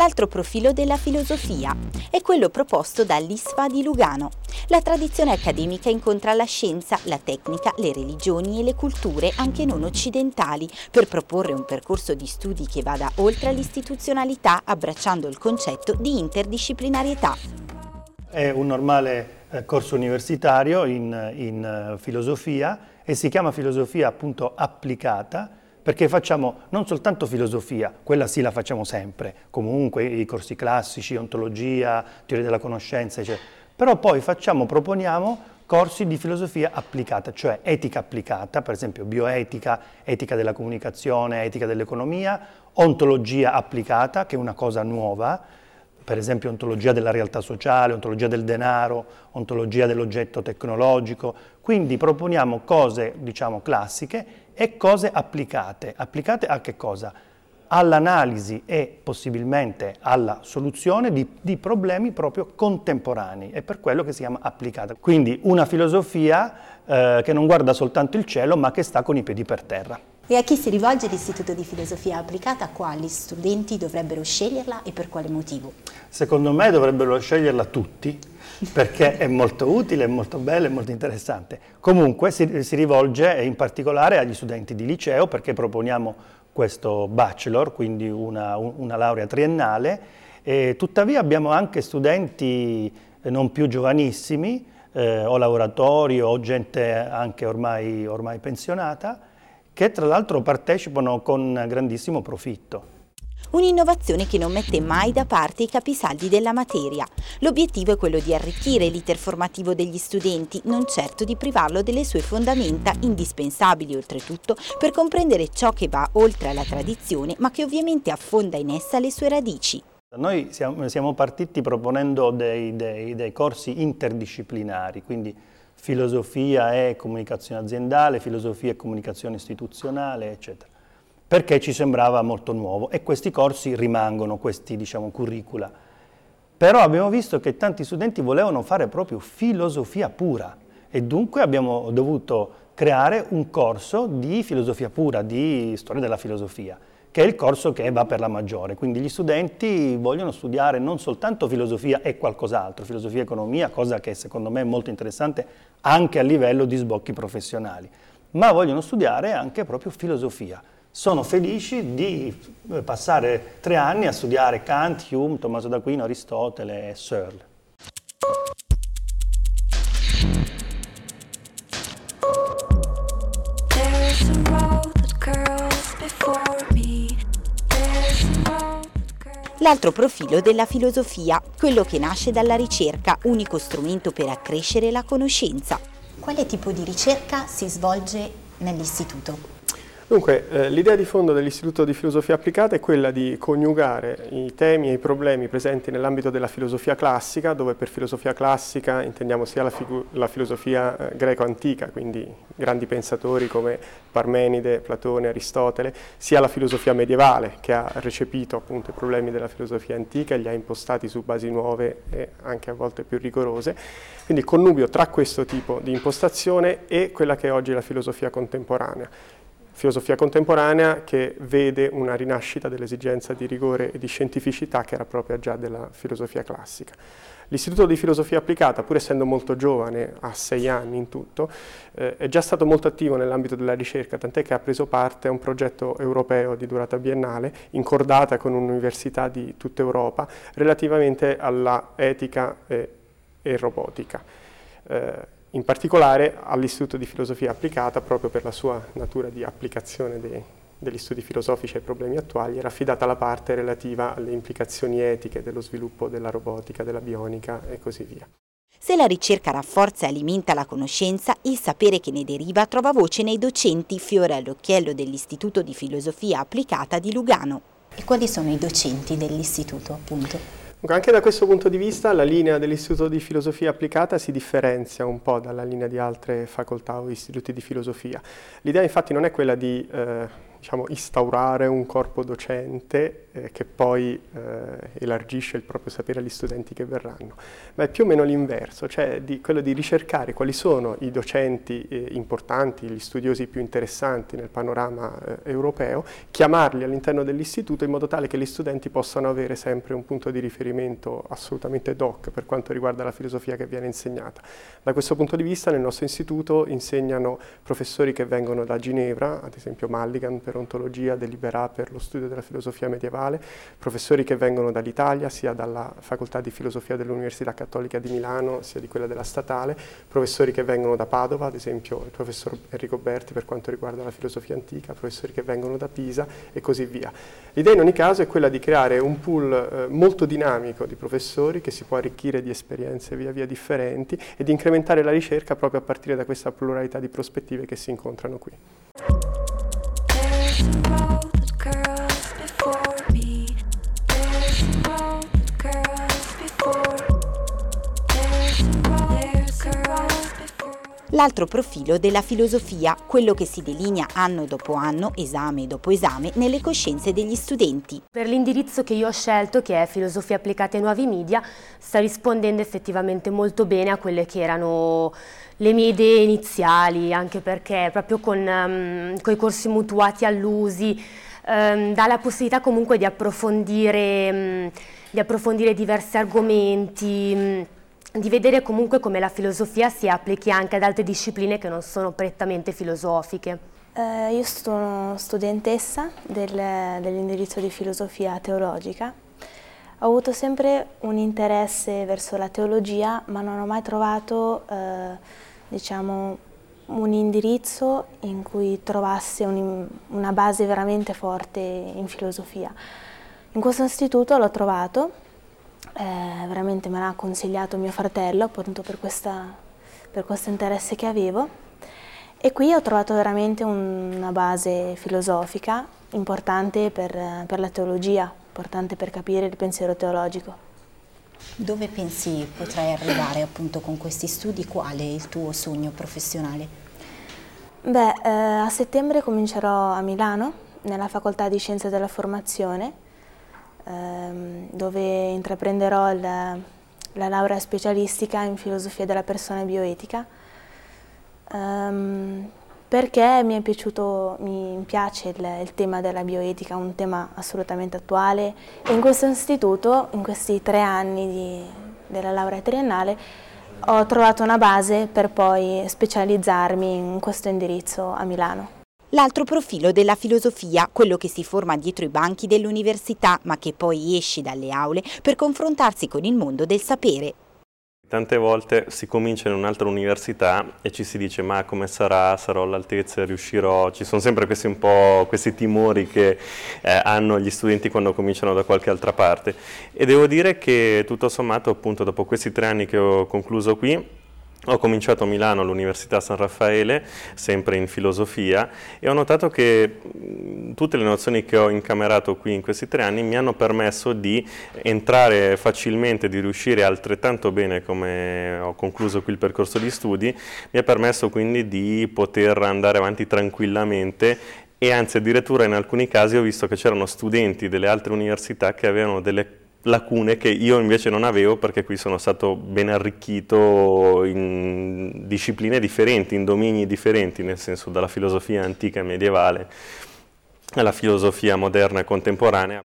L'altro profilo della filosofia è quello proposto dall'ISFA di Lugano. La tradizione accademica incontra la scienza, la tecnica, le religioni e le culture anche non occidentali per proporre un percorso di studi che vada oltre l'istituzionalità, abbracciando il concetto di interdisciplinarietà. È un normale corso universitario in filosofia e si chiama filosofia appunto applicata perché facciamo non soltanto filosofia, quella sì la facciamo sempre, comunque i corsi classici, ontologia, teoria della conoscenza, eccetera. Però poi proponiamo corsi di filosofia applicata, cioè etica applicata, per esempio bioetica, etica della comunicazione, etica dell'economia, ontologia applicata, che è una cosa nuova, per esempio ontologia della realtà sociale, ontologia del denaro, ontologia dell'oggetto tecnologico. Quindi proponiamo cose, diciamo, classiche e cose applicate. Applicate a che cosa? All'analisi e possibilmente alla soluzione di problemi proprio contemporanei. È per quello che si chiama applicata. Quindi una filosofia che non guarda soltanto il cielo, ma che sta con i piedi per terra. E a chi si rivolge l'Istituto di Filosofia Applicata? Quali studenti dovrebbero sceglierla e per quale motivo? Secondo me dovrebbero sceglierla tutti, perché è molto utile, è molto bella, è molto interessante. Comunque si rivolge in particolare agli studenti di liceo, perché proponiamo questo bachelor, quindi una laurea triennale, e tuttavia abbiamo anche studenti non più giovanissimi, o lavoratori o gente anche ormai pensionata, che tra l'altro partecipano con grandissimo profitto. Un'innovazione che non mette mai da parte i capisaldi della materia. L'obiettivo è quello di arricchire l'iter formativo degli studenti, non certo di privarlo delle sue fondamenta, indispensabili oltretutto per comprendere ciò che va oltre alla tradizione, ma che ovviamente affonda in essa le sue radici. Noi siamo partiti proponendo dei corsi interdisciplinari, quindi filosofia e comunicazione aziendale, filosofia e comunicazione istituzionale, eccetera, perché ci sembrava molto nuovo e questi corsi rimangono, questi diciamo curricula. Però abbiamo visto che tanti studenti volevano fare proprio filosofia pura e dunque abbiamo dovuto creare un corso di filosofia pura, di storia della filosofia, che è il corso che va per la maggiore. Quindi gli studenti vogliono studiare non soltanto filosofia e qualcos'altro, filosofia e economia, cosa che secondo me è molto interessante anche a livello di sbocchi professionali, ma vogliono studiare anche proprio filosofia. Sono felici di passare 3 anni a studiare Kant, Hume, Tommaso d'Aquino, Aristotele e Searle. L'altro profilo della filosofia, quello che nasce dalla ricerca, unico strumento per accrescere la conoscenza. Quale tipo di ricerca si svolge nell'istituto? Dunque, l'idea di fondo dell'Istituto di Filosofia Applicata è quella di coniugare i temi e i problemi presenti nell'ambito della filosofia classica, dove per filosofia classica intendiamo sia la filosofia greco-antica, quindi grandi pensatori come Parmenide, Platone, Aristotele, sia la filosofia medievale, che ha recepito appunto i problemi della filosofia antica e li ha impostati su basi nuove e anche a volte più rigorose. Quindi il connubio tra questo tipo di impostazione e quella che è oggi la filosofia contemporanea. Filosofia contemporanea che vede una rinascita dell'esigenza di rigore e di scientificità che era propria già della filosofia classica. L'Istituto di Filosofia Applicata, pur essendo molto giovane, ha 6 anni in tutto, è già stato molto attivo nell'ambito della ricerca, tant'è che ha preso parte a un progetto europeo di durata biennale, incordata con un'università di tutta Europa, relativamente alla etica e robotica. In particolare all'Istituto di Filosofia Applicata, proprio per la sua natura di applicazione degli studi filosofici ai problemi attuali, era affidata la parte relativa alle implicazioni etiche dello sviluppo della robotica, della bionica e così via. Se la ricerca rafforza e alimenta la conoscenza, il sapere che ne deriva trova voce nei docenti, fiore all'occhiello dell'Istituto di Filosofia Applicata di Lugano. E quali sono i docenti dell'istituto, appunto? Anche da questo punto di vista la linea dell'Istituto di Filosofia Applicata si differenzia un po' dalla linea di altre facoltà o istituti di filosofia. L'idea infatti non è quella di diciamo, instaurare un corpo docente che poi elargisce il proprio sapere agli studenti che verranno, ma è più o meno l'inverso, cioè quello di ricercare quali sono i docenti importanti, gli studiosi più interessanti nel panorama europeo, chiamarli all'interno dell'istituto in modo tale che gli studenti possano avere sempre un punto di riferimento assolutamente doc per quanto riguarda la filosofia che viene insegnata. Da questo punto di vista nel nostro istituto insegnano professori che vengono da Ginevra, ad esempio Mulligan per ontologia, De Libera per lo studio della filosofia medievale, professori che vengono dall'Italia, sia dalla Facoltà di Filosofia dell'Università Cattolica di Milano, sia di quella della Statale, professori che vengono da Padova, ad esempio il professor Enrico Berti per quanto riguarda la filosofia antica, professori che vengono da Pisa e così via. L'idea in ogni caso è quella di creare un pool molto dinamico di professori che si può arricchire di esperienze via via differenti e di incrementare la ricerca proprio a partire da questa pluralità di prospettive che si incontrano qui. L'altro profilo della filosofia, quello che si delinea anno dopo anno, esame dopo esame, nelle coscienze degli studenti. Per l'indirizzo che io ho scelto, che è Filosofia applicata ai nuovi media, sta rispondendo effettivamente molto bene a quelle che erano le mie idee iniziali, anche perché proprio con i corsi mutuati all'USI dà la possibilità comunque di approfondire diversi argomenti, di vedere comunque come la filosofia si applichi anche ad altre discipline che non sono prettamente filosofiche. Io sono studentessa dell'indirizzo di filosofia teologica. Ho avuto sempre un interesse verso la teologia, ma non ho mai trovato diciamo, un indirizzo in cui trovassi una base veramente forte in filosofia. In questo istituto l'ho trovato. Veramente me l'ha consigliato mio fratello appunto per questo interesse che avevo e qui ho trovato veramente una base filosofica importante per la teologia, importante per capire il pensiero teologico. Dove pensi potrai arrivare appunto con questi studi? Qual è il tuo sogno professionale? Beh, a settembre comincerò a Milano nella Facoltà di Scienze della Formazione, dove intraprenderò la laurea specialistica in filosofia della persona e bioetica, perché mi piace il tema della bioetica, un tema assolutamente attuale e in questo istituto, in questi 3 anni della laurea triennale, ho trovato una base per poi specializzarmi in questo indirizzo a Milano. L'altro profilo della filosofia, quello che si forma dietro i banchi dell'università ma che poi esce dalle aule per confrontarsi con il mondo del sapere. Tante volte si comincia in un'altra università e ci si dice ma come sarò all'altezza, riuscirò, ci sono sempre questi timori che hanno gli studenti quando cominciano da qualche altra parte e devo dire che tutto sommato appunto dopo questi 3 anni che ho concluso qui ho cominciato a Milano all'Università San Raffaele, sempre in filosofia, e ho notato che tutte le nozioni che ho incamerato qui in questi 3 anni mi hanno permesso di entrare facilmente, di riuscire altrettanto bene come ho concluso qui il percorso di studi, mi ha permesso quindi di poter andare avanti tranquillamente e anzi addirittura in alcuni casi ho visto che c'erano studenti delle altre università che avevano delle lacune che io invece non avevo perché qui sono stato ben arricchito in discipline differenti, in domini differenti, nel senso dalla filosofia antica e medievale alla filosofia moderna e contemporanea.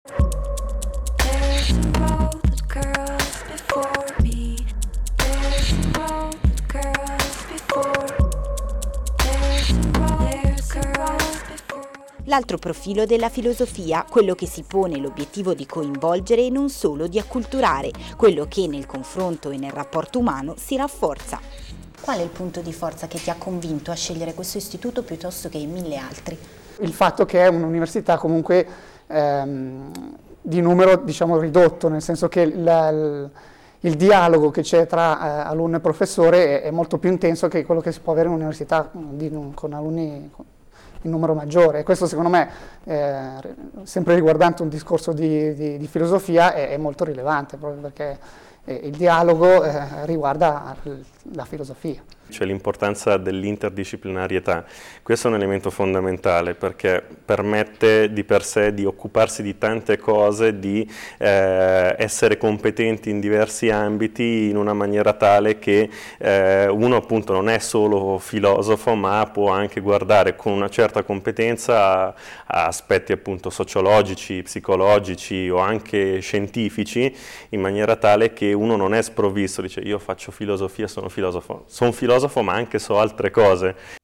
L'altro profilo della filosofia, quello che si pone l'obiettivo di coinvolgere e non solo di acculturare, quello che nel confronto e nel rapporto umano si rafforza. Qual è il punto di forza che ti ha convinto a scegliere questo istituto piuttosto che 1000 altri? Il fatto che è un'università comunque di numero diciamo ridotto, nel senso che il dialogo che c'è tra alunno e professore è molto più intenso che quello che si può avere in un'università con alunni in numero maggiore, e questo secondo me, sempre riguardante un discorso di filosofia, è molto rilevante, proprio perché il dialogo riguarda la filosofia. cioè l'importanza dell'interdisciplinarietà. Questo è un elemento fondamentale perché permette di per sé di occuparsi di tante cose, di essere competenti in diversi ambiti in una maniera tale che uno appunto non è solo filosofo, ma può anche guardare con una certa competenza a aspetti appunto sociologici, psicologici o anche scientifici, in maniera tale che uno non è sprovvisto, dice io faccio filosofia, sono filosofo ma anche so altre cose,